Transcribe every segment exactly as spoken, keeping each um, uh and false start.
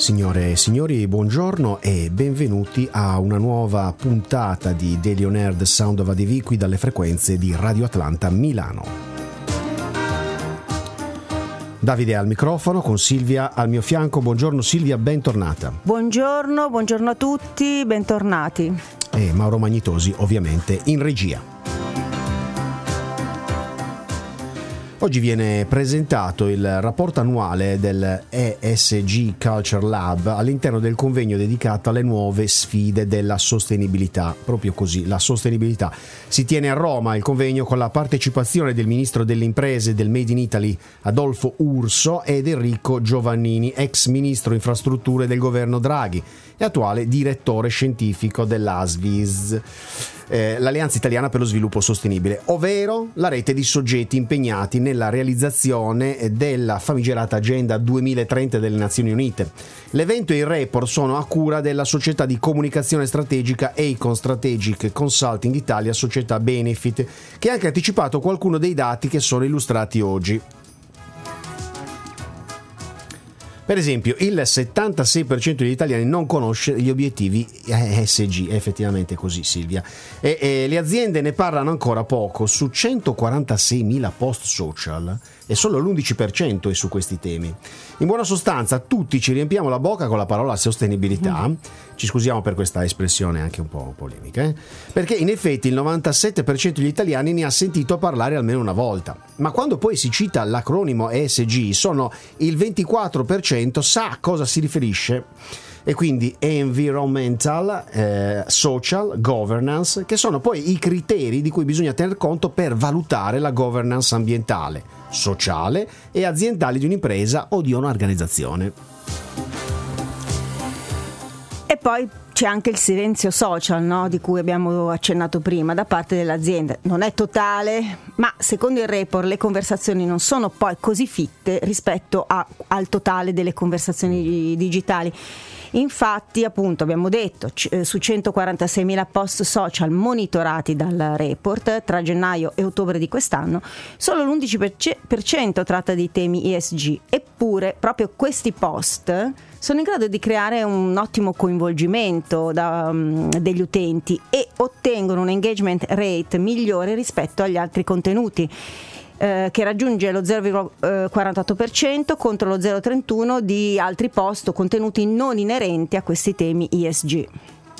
Signore e signori, buongiorno e benvenuti a una nuova puntata di Daily On Air The Sound of A D V qui dalle frequenze di Radio Atlanta Milano. Davide al microfono con Silvia al mio fianco. Buongiorno Silvia, bentornata. Buongiorno, buongiorno a tutti, bentornati. E Mauro Magnitosi ovviamente in regia. Oggi viene presentato il rapporto annuale del E S G Culture Lab all'interno del convegno dedicato alle nuove sfide della sostenibilità. Proprio così, la sostenibilità. Si tiene a Roma il convegno con la partecipazione del ministro delle imprese del Made in Italy Adolfo Urso ed Enrico Giovannini, ex ministro infrastrutture del governo Draghi e attuale direttore scientifico dell'A S V I S. Eh, l'Alleanza Italiana per lo Sviluppo Sostenibile, ovvero la rete di soggetti impegnati nella realizzazione della famigerata Agenda duemilatrenta delle Nazioni Unite. L'evento e il report sono a cura della società di comunicazione strategica Eikon Strategic Consulting Italia, società Benefit, che ha anche anticipato qualcuno dei dati che sono illustrati oggi. Per esempio, il settantasei per cento degli italiani non conosce gli obiettivi E S G, è effettivamente così Silvia, e, e le aziende ne parlano ancora poco. Su centoquarantaseimila post social e solo l'undici per cento è su questi temi. In buona sostanza tutti ci riempiamo la bocca con la parola sostenibilità, mm. ci scusiamo per questa espressione anche un po' polemica, eh? perché in effetti il novantasette per cento degli italiani ne ha sentito parlare almeno una volta, ma quando poi si cita l'acronimo E S G sono il ventiquattro per cento sa a cosa si riferisce. E quindi environmental, eh, social, governance, che sono poi i criteri di cui bisogna tener conto per valutare la governance ambientale, sociale e aziendale di un'impresa o di un'organizzazione. E poi c'è anche il silenzio social, no? Di cui abbiamo accennato prima da parte delle aziende. Non è totale, ma secondo il report le conversazioni non sono poi così fitte rispetto a, al totale delle conversazioni digitali. Infatti, appunto, abbiamo detto, c- su centoquarantaseimila post social monitorati dal report tra gennaio e ottobre di quest'anno, solo l'undici per cento tratta di temi E S G. Eppure, proprio questi post sono in grado di creare un ottimo coinvolgimento da, um, degli utenti e ottengono un engagement rate migliore rispetto agli altri contenuti, eh, che raggiunge lo zero virgola quarantotto per cento contro lo zero virgola trentuno per cento di altri post o contenuti non inerenti a questi temi E S G.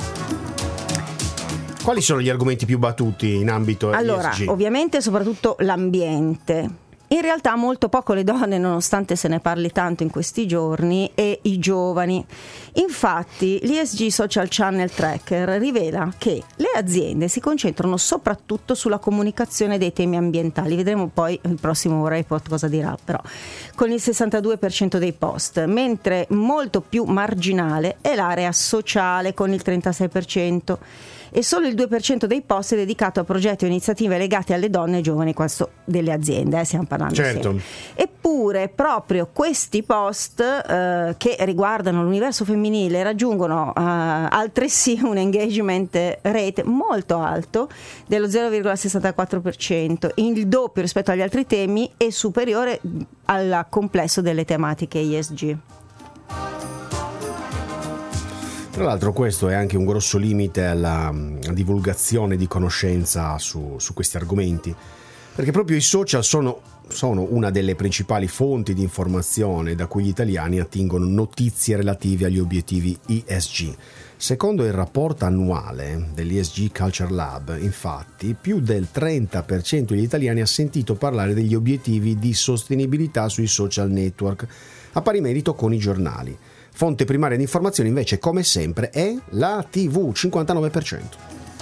Quali sono gli argomenti più battuti in ambito allora, E S G? Ovviamente soprattutto l'ambiente. In realtà molto poco le donne, nonostante se ne parli tanto in questi giorni, e i giovani. Infatti l'E S G Social Channel Tracker rivela che le aziende si concentrano soprattutto sulla comunicazione dei temi ambientali. Vedremo poi il prossimo report cosa dirà, però, con il sessantadue per cento dei post, mentre molto più marginale è l'area sociale con il trentasei per cento. E solo il due per cento dei post è dedicato a progetti o iniziative legate alle donne e giovani, questo delle aziende, eh, stiamo parlando. Certo. Sempre. Eppure proprio questi post eh, che riguardano l'universo femminile raggiungono eh, altresì un engagement rate molto alto dello zero virgola sessantaquattro per cento, il doppio rispetto agli altri temi e superiore al complesso delle tematiche E S G. Tra l'altro questo è anche un grosso limite alla divulgazione di conoscenza su, su questi argomenti, perché proprio i social sono, sono una delle principali fonti di informazione da cui gli italiani attingono notizie relative agli obiettivi E S G. Secondo il rapporto annuale dell'E S G Culture Lab, infatti, più del trenta per cento degli italiani ha sentito parlare degli obiettivi di sostenibilità sui social network, a pari merito con i giornali. Fonte primaria di informazione invece, come sempre, è la tivù, cinquantanove per cento.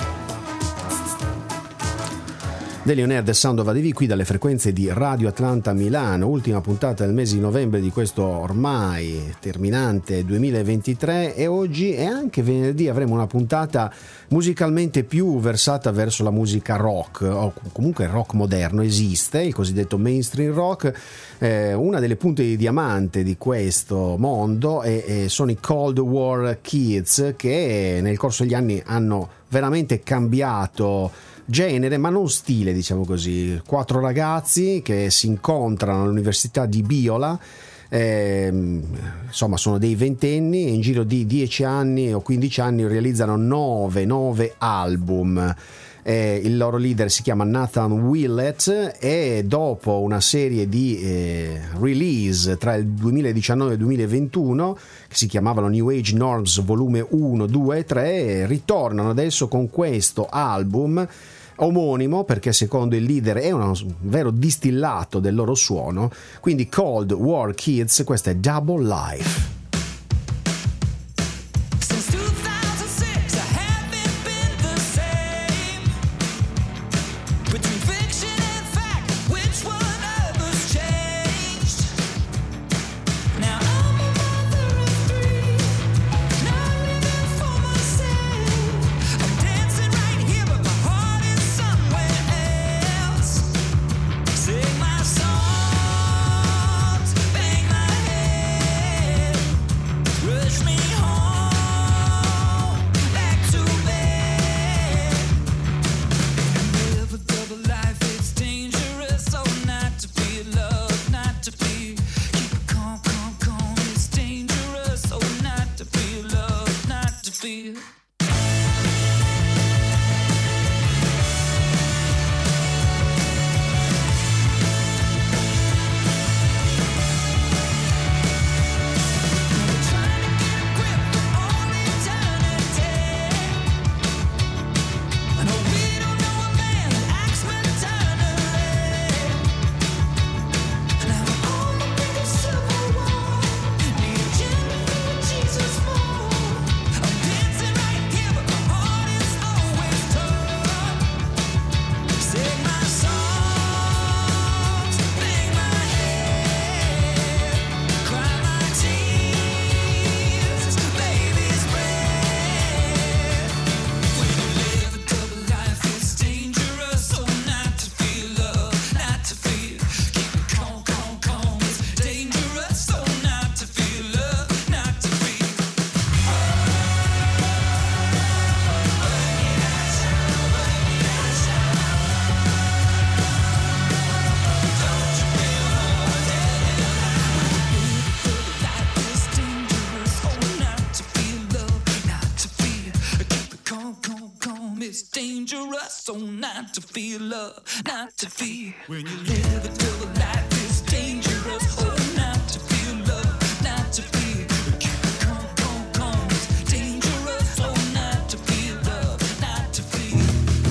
Daily On Air The Sound of A D V qui dalle frequenze di Radio Atlanta Milano, ultima puntata del mese di novembre di questo ormai terminante duemilaventitré, e oggi e anche venerdì avremo una puntata musicalmente più versata verso la musica rock, o comunque il rock moderno. Esiste il cosiddetto mainstream rock, eh, una delle punte di diamante di questo mondo e, e sono i Cold War Kids, che nel corso degli anni hanno veramente cambiato genere, ma non stile, diciamo così. Quattro ragazzi che si incontrano all'università di Biola Eh, insomma, sono dei ventenni e in giro di dieci anni o quindici anni realizzano nove album. Eh, il loro leader si chiama Nathan Willett e dopo una serie di eh, release tra il duemiladiciannove e il duemilaventuno che si chiamavano New Age Norms volume uno, due e tre, ritornano adesso con questo album omonimo, perché secondo il leader è un vero distillato del loro suono. Quindi Cold War Kids, questa è Double Life. So not to feel love, not to feel. When you live a double life, it's dangerous. Oh, not to feel love, not to feel. Keep it calm, calm, calm. It's dangerous. Oh, not to feel love, not to feel.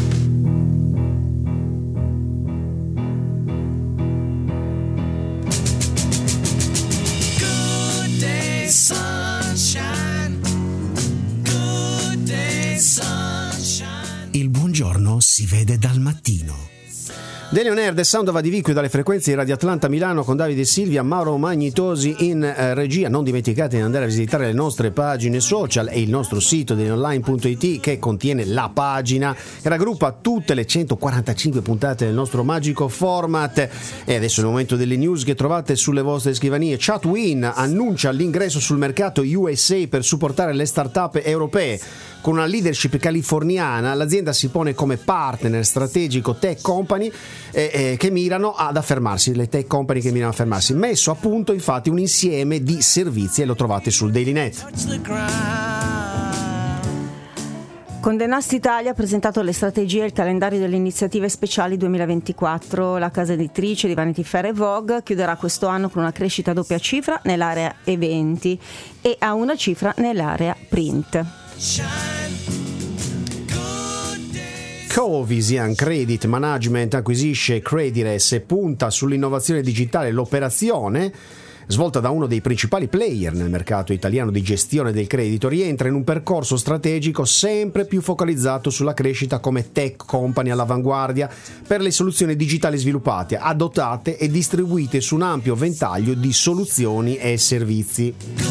Good day, sunshine. Good day, sunshine. Il buongiorno si vede dal mattino. Daily On Air, The Sound of Adviquio dalle frequenze di Radio Atlanta Milano con Davide Silvia, Mauro Magnitosi in eh, regia. Non dimenticate di andare a visitare le nostre pagine social e il nostro sito dell'online punto it che contiene la pagina che raggruppa tutte le centoquarantacinque puntate del nostro magico format. E adesso è il momento delle news che trovate sulle vostre scrivanie. Chatwin annuncia l'ingresso sul mercato U S A per supportare le start-up europee. Con una leadership californiana, l'azienda si pone come partner strategico tech company eh, eh, che mirano ad affermarsi, le tech company che mirano ad affermarsi. Messo a punto infatti un insieme di servizi e lo trovate sul DailyNet. Condé Nast Italia ha presentato le strategie e il calendario delle iniziative speciali duemilaventiquattro. La casa editrice di Vanity Fair e Vogue chiuderà questo anno con una crescita a doppia cifra nell'area eventi e a una cifra nell'area print. Covisian Credit Management acquisisce Credires e punta sull'innovazione digitale. L'operazione, svolta da uno dei principali player nel mercato italiano di gestione del credito, rientra in un percorso strategico sempre più focalizzato sulla crescita come tech company all'avanguardia per le soluzioni digitali sviluppate, adottate e distribuite su un ampio ventaglio di soluzioni e servizi.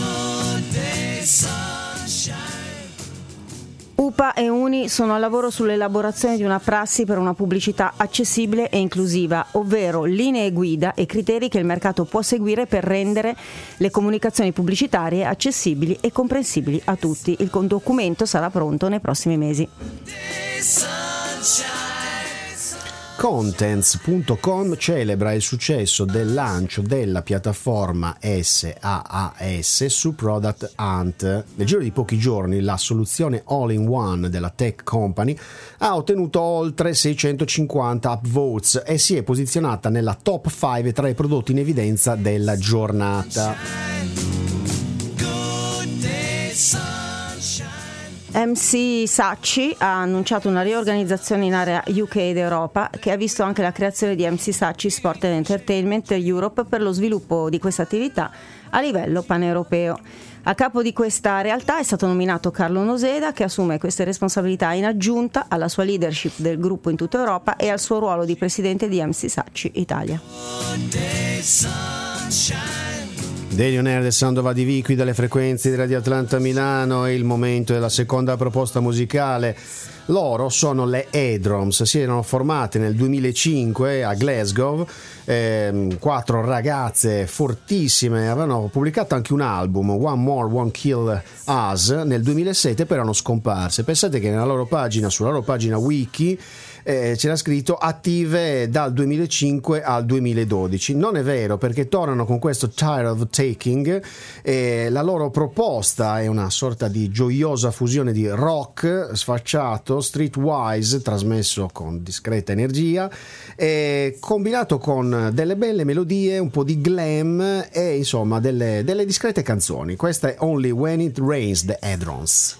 U P A e Uni sono al lavoro sull'elaborazione di una prassi per una pubblicità accessibile e inclusiva, ovvero linee guida e criteri che il mercato può seguire per rendere le comunicazioni pubblicitarie accessibili e comprensibili a tutti. Il documento sarà pronto nei prossimi mesi. Contents punto com celebra il successo del lancio della piattaforma SaaS su Product Hunt. Nel giro di pochi giorni la soluzione all-in-one della tech company ha ottenuto oltre seicentocinquanta upvotes e si è posizionata nella top cinque tra i prodotti in evidenza della giornata. M C Saatchi ha annunciato una riorganizzazione in area U K ed Europa, che ha visto anche la creazione di M C Saatchi Sport and Entertainment Europe per lo sviluppo di questa attività a livello paneuropeo. A capo di questa realtà è stato nominato Carlo Noseda, che assume queste responsabilità in aggiunta alla sua leadership del gruppo in tutta Europa e al suo ruolo di presidente di M C Saatchi Italia. Daily On Air del Sound of A D V qui dalle frequenze di Radio Atlanta Milano. È il momento della seconda proposta musicale. Loro sono le Edroms, si erano formate nel duemilacinque a Glasgow, ehm, quattro ragazze fortissime, avevano pubblicato anche un album, One More Won't Kill Us, nel duemilasette, però erano scomparse. Pensate che nella loro pagina, sulla loro pagina wiki, Eh, c'era scritto attive dal duemilacinque al duemiladodici. Non è vero, perché tornano con questo Tired of Taking. Eh, la loro proposta è una sorta di gioiosa fusione di rock sfacciato, streetwise, trasmesso con discreta energia, eh, combinato con delle belle melodie, un po' di glam e insomma delle, delle discrete canzoni. Questa è Only When It Rains, The Edrons.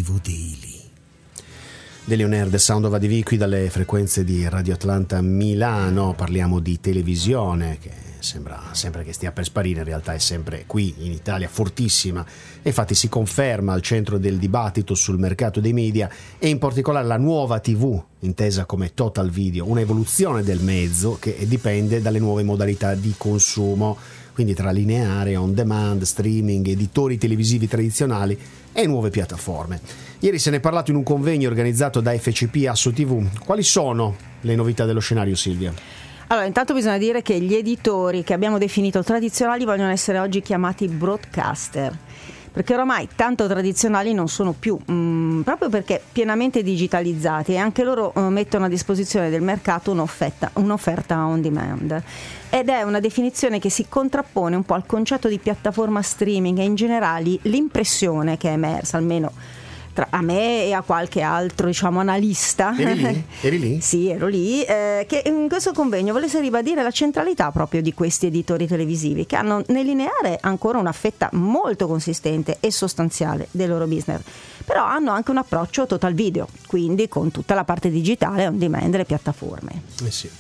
tivù Daily. Daily On Air, The Sound of A D V, qui dalle frequenze di Radio Atlanta Milano. Parliamo di televisione, che sembra sempre che stia per sparire, in realtà è sempre qui in Italia fortissima, e infatti si conferma al centro del dibattito sul mercato dei media, e in particolare la nuova tivù, intesa come total video, un'evoluzione del mezzo che dipende dalle nuove modalità di consumo, quindi tra lineare, on demand, streaming, editori televisivi tradizionali e nuove piattaforme. Ieri se ne è parlato in un convegno organizzato da F C P Asso tivù. Quali sono le novità dello scenario, Silvia? Allora, intanto bisogna dire che gli editori che abbiamo definito tradizionali vogliono essere oggi chiamati broadcaster, perché oramai tanto tradizionali non sono più, mh, proprio perché pienamente digitalizzati, e anche loro uh, mettono a disposizione del mercato un'offerta, un'offerta on demand. Ed è una definizione che si contrappone un po' al concetto di piattaforma streaming, e in generale l'impressione che è emersa, almeno tra a me e a qualche altro, diciamo, analista. Eri lì? Eri lì? Sì, ero lì, eh, che in questo convegno volesse ribadire la centralità proprio di questi editori televisivi, che hanno nel lineare ancora una fetta molto consistente e sostanziale del loro business, però hanno anche un approccio total video, quindi con tutta la parte digitale on demand delle piattaforme. Eh sì.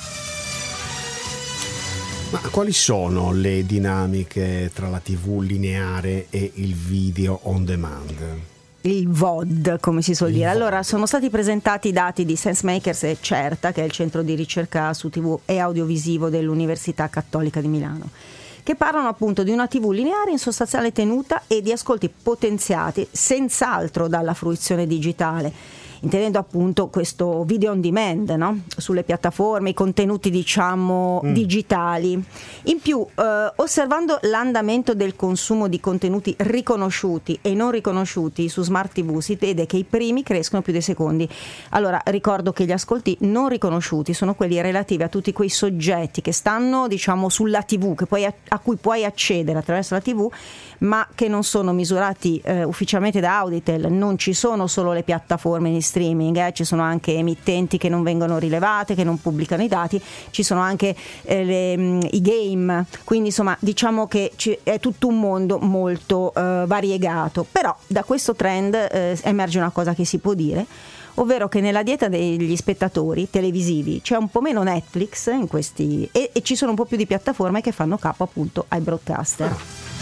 Ma quali sono le dinamiche tra la tivù lineare e il video on demand? Il V O D, come si suol Il dire. V O D. Allora, sono stati presentati i dati di SenseMakers e Certa, che è il centro di ricerca su tivù e audiovisivo dell'Università Cattolica di Milano, che parlano appunto di una tivù lineare in sostanziale tenuta e di ascolti potenziati senz'altro dalla fruizione digitale, intendendo appunto questo video on demand, no? Sulle piattaforme, i contenuti diciamo mm. digitali. In più, eh, osservando l'andamento del consumo di contenuti riconosciuti e non riconosciuti su Smart tivù, si vede che i primi crescono più dei secondi. Allora, ricordo che gli ascolti non riconosciuti sono quelli relativi a tutti quei soggetti che stanno diciamo sulla tivù, che poi a, a cui puoi accedere attraverso la tivù, ma che non sono misurati eh, ufficialmente da Auditel. Non ci sono solo le piattaforme di streaming, eh, ci sono anche emittenti che non vengono rilevate, che non pubblicano i dati, ci sono anche eh, le, mh, i game, quindi insomma diciamo che ci, è tutto un mondo molto eh, variegato. Però da questo trend eh, emerge una cosa che si può dire, ovvero che nella dieta degli spettatori televisivi c'è un po' meno Netflix in questi, e, e ci sono un po' più di piattaforme che fanno capo appunto ai broadcaster.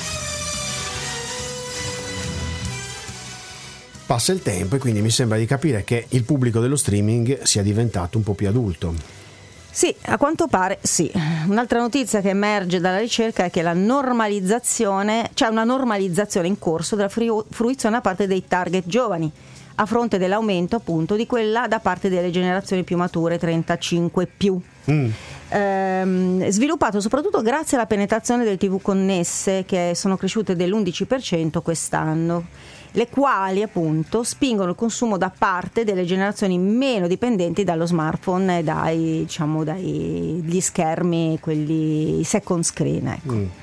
Passa il tempo e quindi mi sembra di capire che il pubblico dello streaming sia diventato un po' più adulto. Sì, a quanto pare sì. Un'altra notizia che emerge dalla ricerca è che la normalizzazione, c'è una normalizzazione in corso della fruizione da parte dei target giovani, a fronte dell'aumento appunto di quella da parte delle generazioni più mature, trentacinque più. Mm. Ehm, sviluppato soprattutto grazie alla penetrazione delle tivù connesse, che sono cresciute dell'undici per cento quest'anno, le quali appunto spingono il consumo da parte delle generazioni meno dipendenti dallo smartphone e dai diciamo dagli schermi, quelli second screen, ecco. Mm.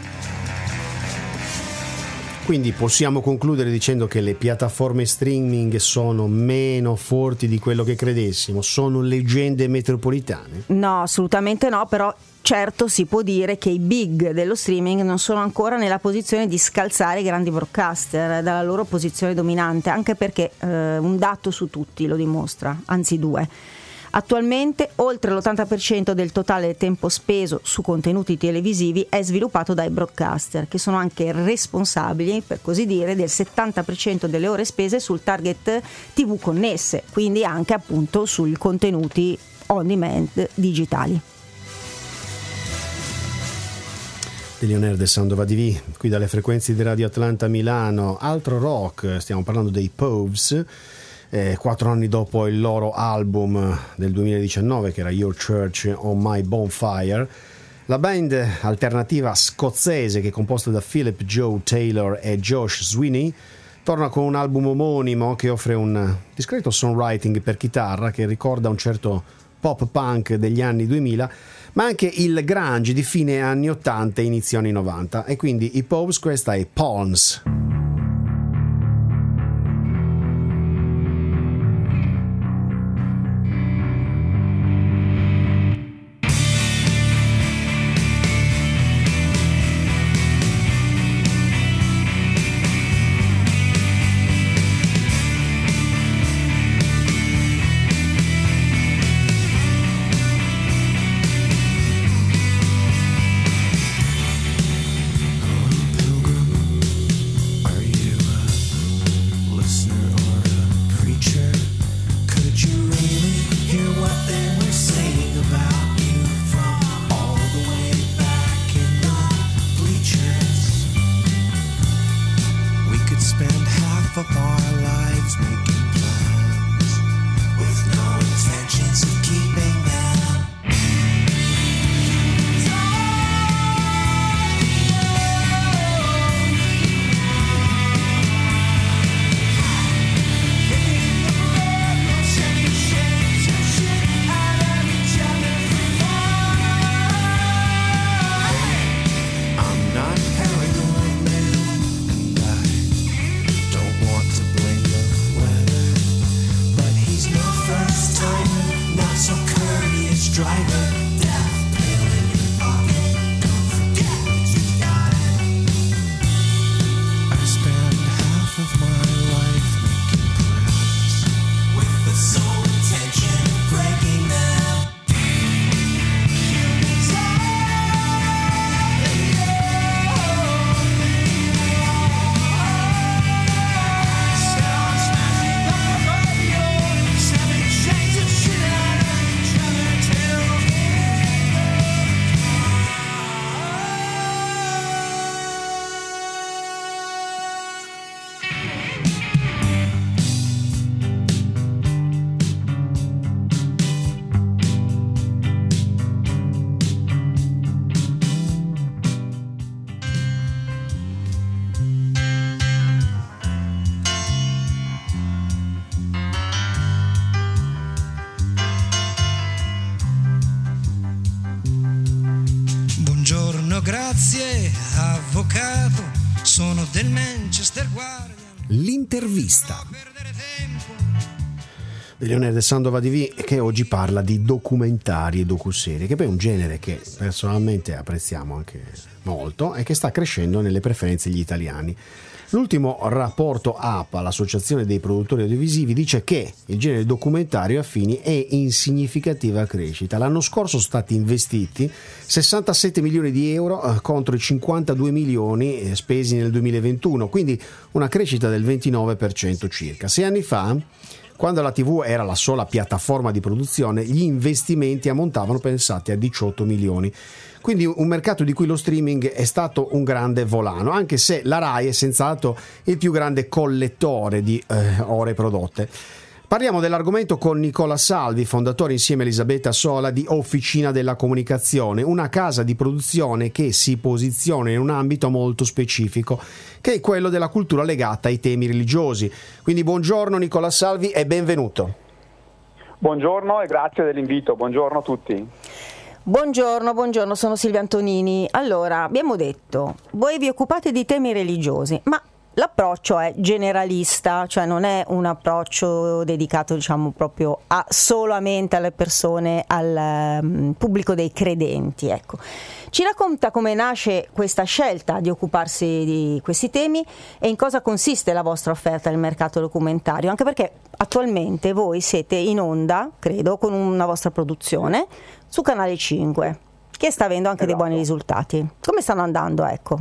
Quindi possiamo concludere dicendo che le piattaforme streaming sono meno forti di quello che credessimo, sono leggende metropolitane? No, assolutamente no, però certo si può dire che i big dello streaming non sono ancora nella posizione di scalzare i grandi broadcaster dalla loro posizione dominante, anche perché eh, un dato su tutti lo dimostra, anzi due. Attualmente oltre l'ottanta per cento del totale tempo speso su contenuti televisivi è sviluppato dai broadcaster, che sono anche responsabili, per così dire, del settanta per cento delle ore spese sul target tivù connesse, quindi anche appunto sui contenuti on demand digitali. Daily On Air, The Sound of A D V, qui dalle frequenze di Radio Atlanta Milano. Altro rock, stiamo parlando dei Pogues. Eh, quattro anni dopo il loro album del duemiladiciannove, che era Your Church on My Bonfire, la band alternativa scozzese, che è composta da Philip Joe Taylor e Josh Sweeney, torna con un album omonimo che offre un discreto songwriting per chitarra che ricorda un certo pop punk degli anni duemila, ma anche il grunge di fine anni ottanta e inizio anni novanta. E quindi i Pogues, questa è Palms. driving death pill in your pocket. Don't forget what you got it. I spend half of my life making plans with the sole intention of breaking them. You sound smashing on the radio, selling chains of shit out of each other till buongiorno, grazie, avvocato, sono del Manchester Guardian. L'intervista Perdere tempo. di Leonardo Sandova T V, che oggi parla di documentari e docuserie, che poi è un genere che personalmente apprezziamo anche molto e che sta crescendo nelle preferenze degli italiani. L'ultimo rapporto A P A, l'associazione dei produttori audiovisivi, dice che il genere documentario a fini è in significativa crescita. L'anno scorso sono stati investiti sessantasette milioni di euro eh, contro i cinquantadue milioni eh, spesi nel duemilaventuno, quindi una crescita del ventinove per cento circa. Sei anni fa, quando la tivù era la sola piattaforma di produzione, gli investimenti ammontavano, pensate, a diciotto milioni. Quindi un mercato di cui lo streaming è stato un grande volano, anche se la Rai è senz'altro il più grande collettore di eh, ore prodotte. Parliamo dell'argomento con Nicola Salvi, fondatore insieme a Elisabetta Sola di Officina della Comunicazione, una casa di produzione che si posiziona in un ambito molto specifico, che è quello della cultura legata ai temi religiosi. Quindi buongiorno Nicola Salvi e benvenuto. Buongiorno e grazie dell'invito, buongiorno a tutti. Buongiorno, buongiorno, sono Silvia Antonini. Allora, abbiamo detto, voi vi occupate di temi religiosi, ma l'approccio è generalista, cioè non è un approccio dedicato, diciamo, proprio a solamente alle persone, al um, pubblico dei credenti, ecco. Ci racconta come nasce questa scelta di occuparsi di questi temi e in cosa consiste la vostra offerta nel mercato documentario, anche perché attualmente voi siete in onda, credo, con una vostra produzione su Canale cinque, che sta avendo anche esatto. dei buoni risultati. Come stanno andando, ecco?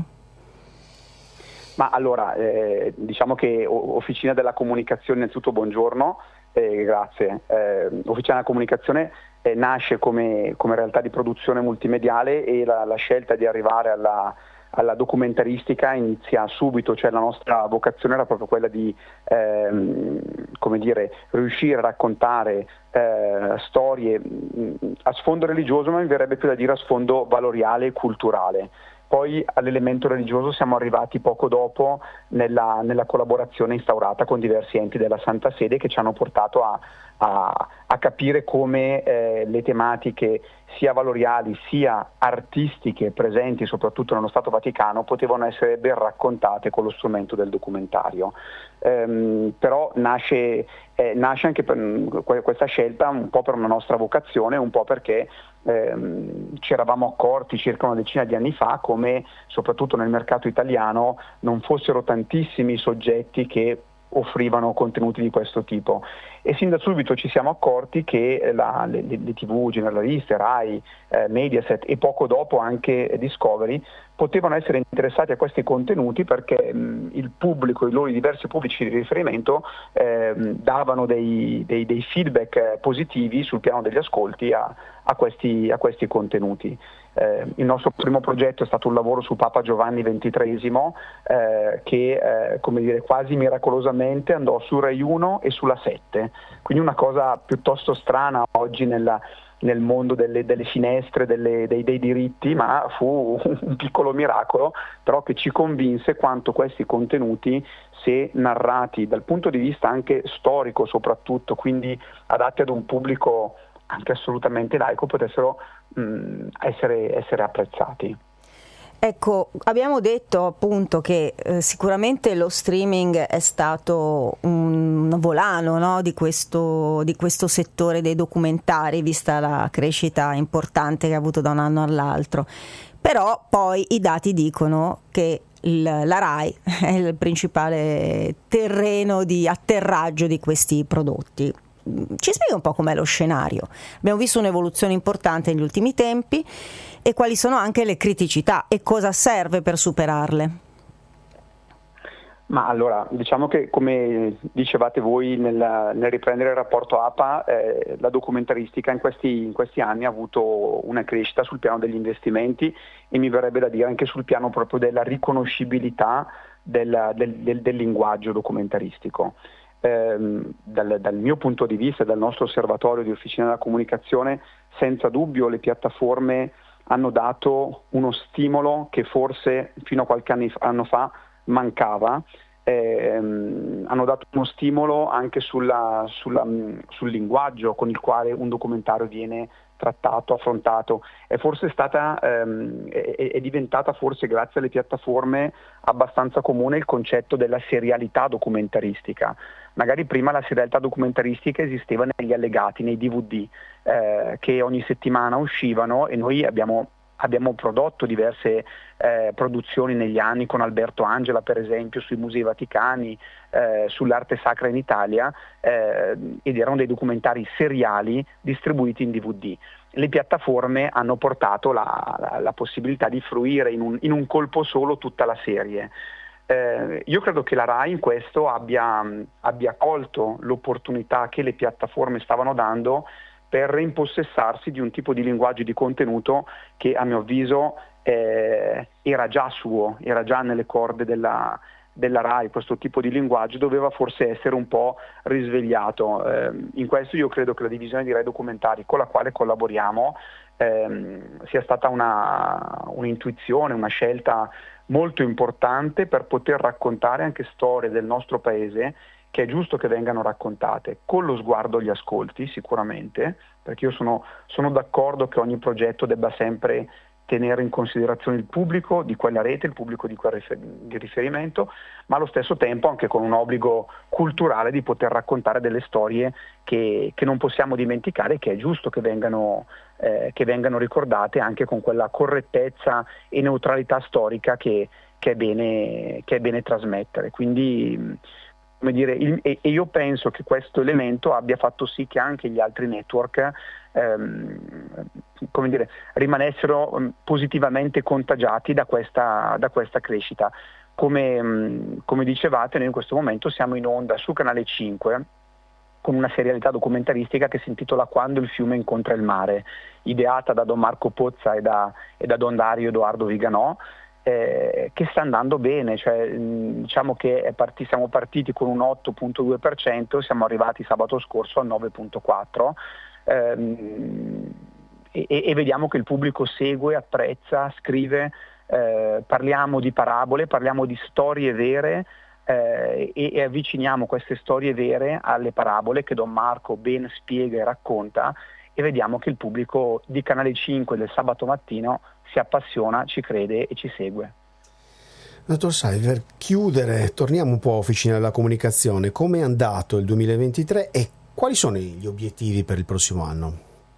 Ma allora, eh, diciamo che Officina della Comunicazione, innanzitutto buongiorno, eh, grazie. Eh, Officina della Comunicazione eh, nasce come, come realtà di produzione multimediale e la, la scelta di arrivare alla, alla documentaristica inizia subito, cioè la nostra vocazione era proprio quella di ehm, come dire, riuscire a raccontare eh, storie mh, a sfondo religioso, ma mi verrebbe più da dire a sfondo valoriale e culturale. Poi all'elemento religioso siamo arrivati poco dopo nella, nella collaborazione instaurata con diversi enti della Santa Sede che ci hanno portato a, a, a capire come eh, le tematiche sia valoriali sia artistiche presenti soprattutto nello Stato Vaticano potevano essere ben raccontate con lo strumento del documentario. Ehm, però nasce, eh, nasce anche per questa scelta un po' per una nostra vocazione, un po' perché ehm, ci eravamo accorti circa una decina di anni fa come soprattutto nel mercato italiano non fossero tantissimi i soggetti che offrivano contenuti di questo tipo e sin da subito ci siamo accorti che la, le, le tivù generaliste, Rai, eh, Mediaset e poco dopo anche Discovery potevano essere interessati a questi contenuti perché mh, il pubblico, i loro diversi pubblici di riferimento eh, davano dei, dei, dei feedback positivi sul piano degli ascolti a, a, questi, a questi contenuti. Eh, il nostro primo progetto è stato un lavoro su Papa Giovanni ventitreesimo eh, che eh, come dire, quasi miracolosamente andò su Rai uno e sulla sette, quindi una cosa piuttosto strana oggi nella, nel mondo delle, delle finestre, delle, dei, dei diritti, ma fu un piccolo miracolo però che ci convinse quanto questi contenuti, se narrati dal punto di vista anche storico soprattutto, quindi adatti ad un pubblico anche assolutamente laico, potessero mh, essere, essere apprezzati. Ecco, abbiamo detto appunto che eh, sicuramente lo streaming è stato un volano, no, di questo, di questo settore dei documentari, vista la crescita importante che ha avuto da un anno all'altro. Però poi i dati dicono che il, la RAI è il principale terreno di atterraggio di questi prodotti. Ci spiega un po' com'è lo scenario? Abbiamo visto un'evoluzione importante negli ultimi tempi, e quali sono anche le criticità e cosa serve per superarle? Ma allora, diciamo che come dicevate voi nel, nel riprendere il rapporto A P A, eh, la documentaristica in questi, in questi anni ha avuto una crescita sul piano degli investimenti, e mi verrebbe da dire anche sul piano proprio della riconoscibilità del, del, del, del linguaggio documentaristico. Eh, dal, dal mio punto di vista, dal nostro osservatorio di Officina della Comunicazione, senza dubbio le piattaforme hanno dato uno stimolo che forse fino a qualche anno fa mancava. Ehm, hanno dato uno stimolo anche sulla, sulla, sul linguaggio con il quale un documentario viene trattato, affrontato. È forse stata ehm, è, è diventata forse grazie alle piattaforme abbastanza comune il concetto della serialità documentaristica. Magari prima la serialità documentaristica esisteva negli allegati, nei D V D eh, che ogni settimana uscivano, e noi abbiamo Abbiamo prodotto diverse eh, produzioni negli anni con Alberto Angela, per esempio, sui Musei Vaticani, eh, sull'arte sacra in Italia, eh, ed erano dei documentari seriali distribuiti in D V D. Le piattaforme hanno portato la, la, la possibilità di fruire in un, in un colpo solo tutta la serie. Eh, io credo che la RAI in questo abbia, abbia colto l'opportunità che le piattaforme stavano dando per reimpossessarsi di un tipo di linguaggio di contenuto che, a mio avviso, eh, era già suo, era già nelle corde della, della RAI. Questo tipo di linguaggio doveva forse essere un po' risvegliato. Eh, in questo io credo che la divisione di RAI Documentari, con la quale collaboriamo, ehm, sia stata una, un'intuizione, una scelta molto importante per poter raccontare anche storie del nostro paese che è giusto che vengano raccontate, con lo sguardo agli ascolti sicuramente, perché io sono, sono d'accordo che ogni progetto debba sempre tenere in considerazione il pubblico di quella rete, il pubblico di quel rifer- di riferimento, ma allo stesso tempo anche con un obbligo culturale di poter raccontare delle storie che, che non possiamo dimenticare, che è giusto che vengano, eh, che vengano ricordate anche con quella correttezza e neutralità storica che, che, è, bene, che è bene trasmettere. Quindi, come dire, il, e, e io penso che questo elemento abbia fatto sì che anche gli altri network ehm, come dire, rimanessero positivamente contagiati da questa, da questa crescita. Come, come dicevate, noi in questo momento siamo in onda su Canale cinque con una serialità documentaristica che si intitola Quando il fiume incontra il mare, ideata da Don Marco Pozza e da, e da Don Dario Edoardo Viganò, Eh, che sta andando bene, cioè, mh, diciamo che è parti, siamo partiti con un otto virgola due per cento, siamo arrivati sabato scorso al nove virgola quattro per cento, ehm, e, e vediamo che il pubblico segue, apprezza, scrive, eh, parliamo di parabole, parliamo di storie vere, eh, e, e avviciniamo queste storie vere alle parabole che Don Marco ben spiega e racconta, e vediamo che il pubblico di Canale cinque del sabato mattino si appassiona, ci crede e ci segue. Dottor Salvi, per chiudere, torniamo un po' a Officina della Comunicazione. Come è andato il duemilaventitré e quali sono gli obiettivi per il prossimo anno?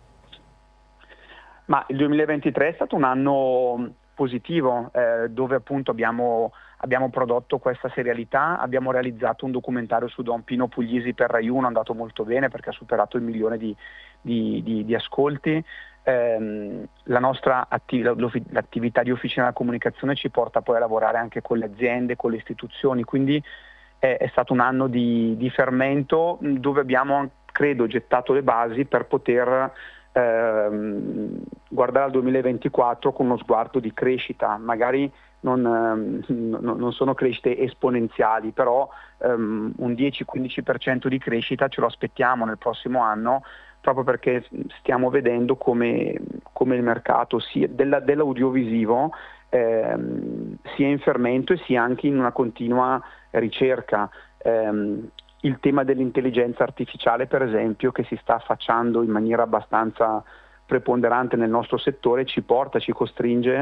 Ma il duemilaventitré è stato un anno positivo, eh, dove appunto abbiamo, abbiamo prodotto questa serialità, abbiamo realizzato un documentario su Don Pino Puglisi per Rai uno, è andato molto bene perché ha superato il milione di, di, di, di ascolti. Eh, la nostra attiv- l'attività di Officina della Comunicazione ci porta poi a lavorare anche con le aziende, con le istituzioni, quindi è, è stato un anno di, di fermento dove abbiamo, credo, gettato le basi per poter ehm, guardare al duemilaventiquattro con uno sguardo di crescita. Magari non, ehm, non sono crescite esponenziali, però ehm, un dieci-quindici per cento di crescita ce lo aspettiamo nel prossimo anno, proprio perché stiamo vedendo come, come il mercato sia della, dell'audiovisivo ehm, sia in fermento e sia anche in una continua ricerca. Ehm, il tema dell'intelligenza artificiale, per esempio, che si sta affacciando in maniera abbastanza preponderante nel nostro settore, ci porta, ci costringe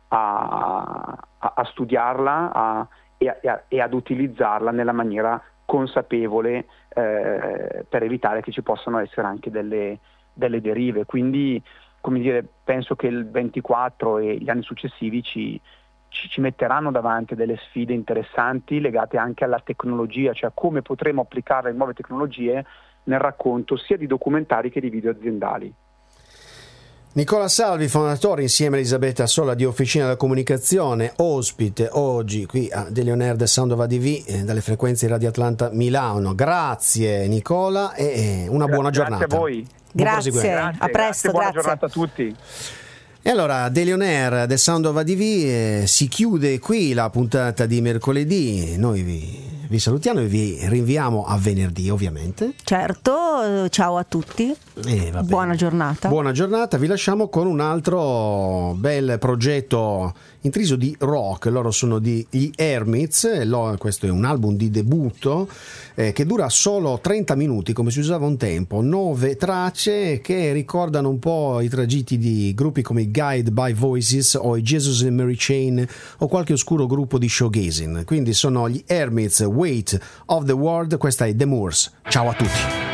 a, a, a studiarla a, e, a, e ad utilizzarla nella maniera consapevole eh, per evitare che ci possano essere anche delle, delle derive. Quindi, come dire, penso che il ventiquattro e gli anni successivi ci, ci, ci metteranno davanti delle sfide interessanti legate anche alla tecnologia, cioè come potremo applicare le nuove tecnologie nel racconto sia di documentari che di video aziendali. Nicola Salvi, fondatore insieme a Elisabetta Sola di Officina della Comunicazione, ospite oggi qui a De Leonard del Sound of A D V eh, dalle frequenze di Radio Atlanta Milano. Grazie Nicola e una Gra- buona giornata. Grazie, Buon grazie, grazie, a presto, buona grazie. giornata a tutti. E allora, De Leonard del Sound of A D V eh, si chiude qui la puntata di mercoledì. Noi vi, vi salutiamo e vi rinviamo a venerdì, ovviamente. Certo, ciao a tutti. E va bene. Buona giornata. Buona giornata, vi lasciamo con un altro bel progetto intriso di rock. Loro sono di gli Hermits, questo è un album di debutto eh, che dura solo trenta minuti, come si usava un tempo, nove tracce che ricordano un po' i tragitti di gruppi come i Guided by Voices o i Jesus and Mary Chain o qualche oscuro gruppo di showgazing. Quindi sono gli Hermits, Weight of the World, questa è The Moors. Ciao a tutti.